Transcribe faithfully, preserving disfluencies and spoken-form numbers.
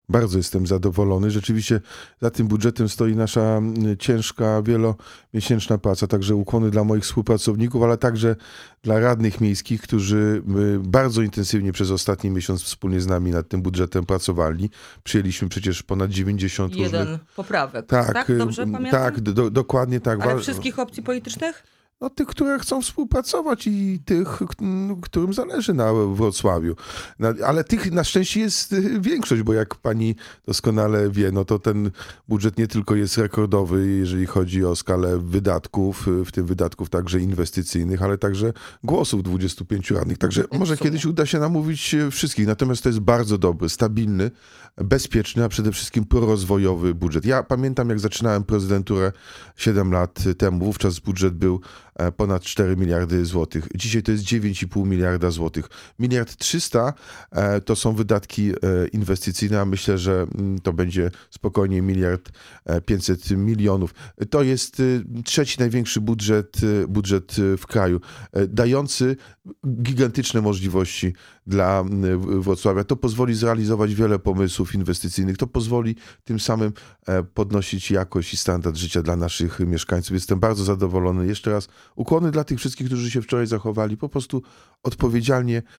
Bardzo jestem zadowolony. Rzeczywiście za tym budżetem stoi nasza mm, ciężka, wielomiesięczna praca, także ukłony dla moich współpracowników, ale także dla radnych miejskich, którzy y, bardzo intensywnie przez ostatni miesiąc wspólnie z nami nad tym budżetem pracowali. Przyjęliśmy przecież ponad dziewięćdziesiąt różnych... Jeden poprawek. Tak, Tak, y, dobrze m, pamiętam? tak, do, dokładnie tak. Ale Wa- wszystkich opcji politycznych? No, tych, które chcą współpracować i tych, k- którym zależy na Wrocławiu. Na, ale tych na szczęście jest y, większość, bo jak pani doskonale wie, no to ten budżet nie tylko jest rekordowy, jeżeli chodzi o skalę wydatków, y, w tym wydatków także inwestycyjnych, ale także głosów dwudziestu pięciu radnych. Także może sumie. kiedyś uda się namówić y, wszystkich. Natomiast to jest bardzo dobry, stabilny, bezpieczny, a przede wszystkim prorozwojowy budżet. Ja pamiętam, jak zaczynałem prezydenturę siedem lat temu. Wówczas budżet był e, ponad cztery miliardy złotych. Dzisiaj to jest dziewięć i pół miliarda złotych. Miliard trzysta e, to są wydatki e, inwestycyjne, a myślę, że mm, to będzie spokojnie miliard e, pięćset milionów. To jest e, trzeci największy budżet, e, budżet e, w kraju, e, dający gigantyczne możliwości dla m, Wrocławia. To pozwoli zrealizować wiele pomysłów inwestycyjnych. To pozwoli tym samym e, podnosić jakość i standard życia dla naszych mieszkańców. Jestem bardzo zadowolony. Jeszcze raz ukłony dla tych wszystkich, którzy się wczoraj zachowali po prostu odpowiedzialnie,